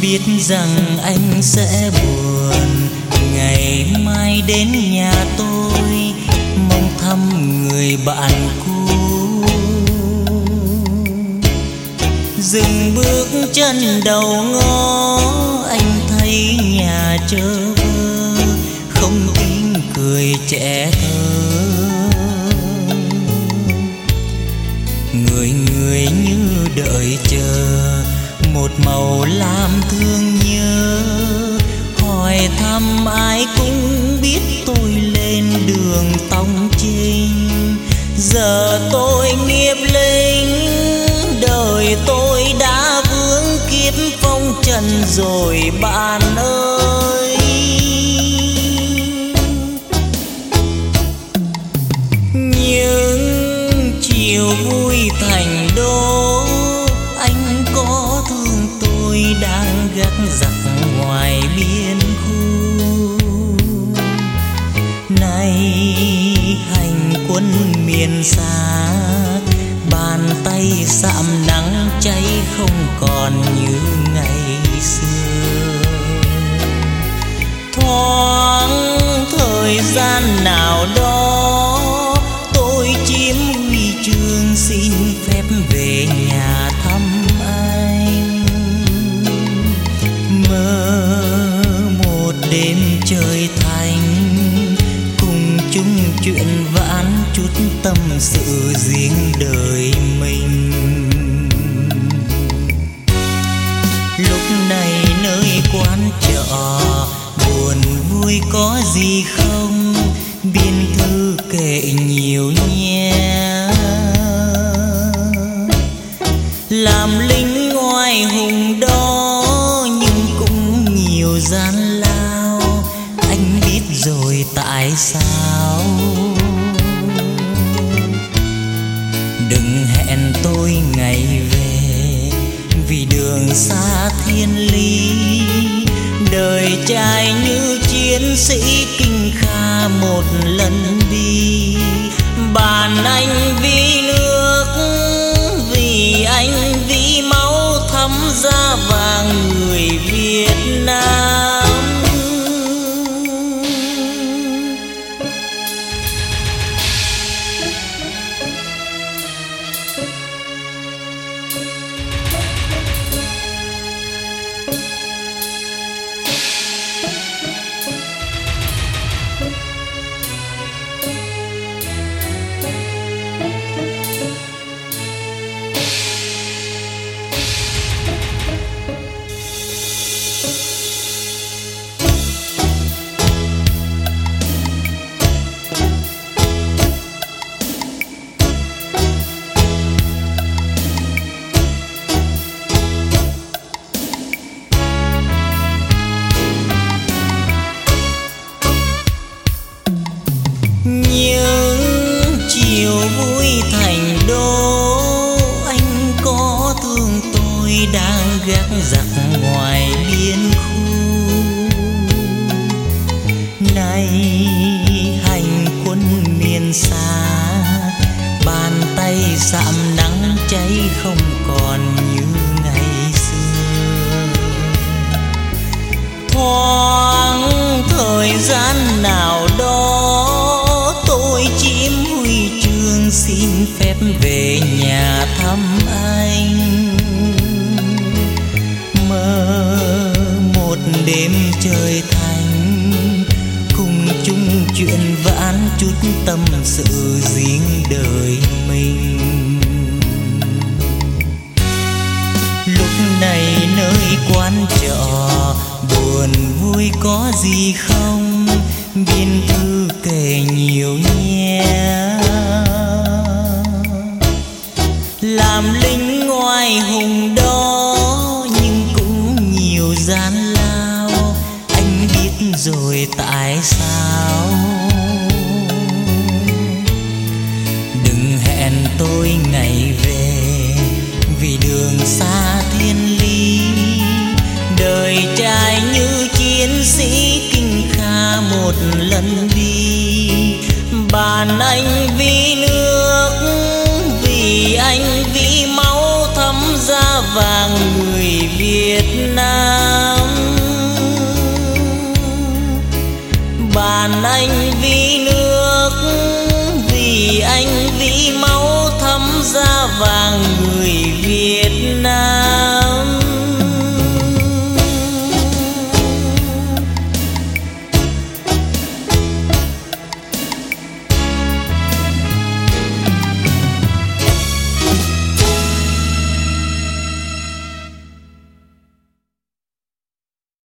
biết rằng anh sẽ buồn ngày mai đến nhà tôi mong thăm người bạn cũ. Dừng bước chân đầu ngõ, anh thấy nhà trơ vơ, không tiếng cười trẻ thơ. Người người như đợi chờ một màu lam thương nhớ, hỏi thăm ai cũng biết tôi lên đường tòng chinh. Giờ tôi nghiệp linh, đời tôi đã vướng kiếp phong trần rồi bạn ơi. Những chiều vui thành đô, anh có thương tôi đang gác giặc ngoài biên khu. Nay hành quân miền xa, bàn tay sạm nắng cháy không còn như ngày xưa. Thoáng thời gian nào đó, tôi chiếm huy chương xin phép về nhà thăm anh. Mơ một đêm trời thanh, cùng chung chuyện vãn chút tâm sự riêng đời mình. Lúc này nơi quán trọ buồn vui có gì không, biên thư kể nhiều nhé. Làm lính ngoài hùng đó nhưng cũng nhiều gian lao, anh biết rồi tại sao. Đừng hẹn tôi ngày về vì đường xa thiên lý, đời trai như chiến sĩ Kinh Kha một lần đi. Bàn anh vì nước, vì anh vì máu thấm da vàng người Việt Nam. Những chiều vui thành đô, anh có thương tôi đang gác giặc ngoài biên khu. Nay hành quân miền xa, bàn tay sạm nắng cháy không còn như ngày xưa. Thoáng thời gian nào đó, tôi chiếm huy chương xin phép về nhà thăm anh. Mơ một đêm trời thanh, cùng chung chuyện vãn chút tâm sự riêng đời mình. Lúc này nơi quán trọ buồn vui có gì không, biên thư kể nhiều nhé. Làm lính ngoài hùng đó nhưng cũng nhiều gian lao, anh biết rồi tại sao. Đừng hẹn tôi ngày về vì đường xa thiên lý, đời trai như chiến sĩ Kinh Kha một lần đi. Bàn anh vì nước, vì anh vì máu thấm da vàng người Việt Nam. ngàn anh vì nước, vì anh vì máu thấm da vàng người Việt Nam.